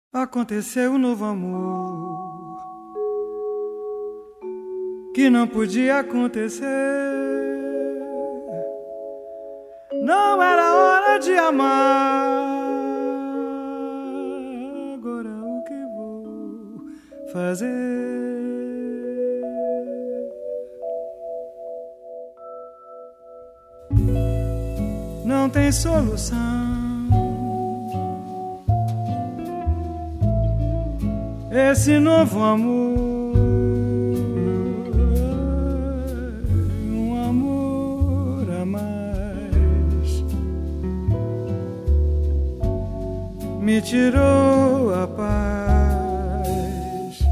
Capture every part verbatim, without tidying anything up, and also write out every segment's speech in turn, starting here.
Aconteceu um novo amor que não podia acontecer. Não era hora de amar. Agora o que vou fazer? Não tem solução. Esse novo amor, um amor a mais, me tirou a paz.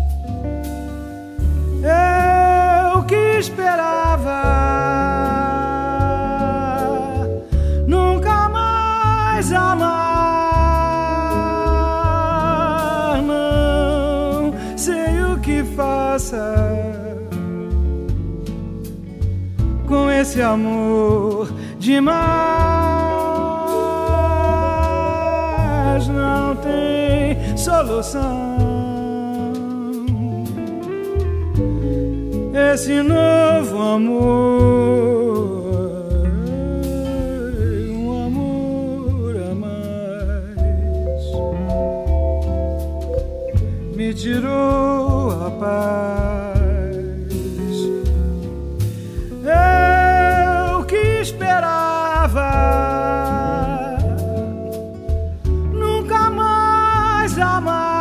Eu que esperava nunca mais amar. Que faça com esse amor demais, não tem solução. Esse novo amor, um amor a mais, me tirou a paz. Eu que esperava nunca mais amar.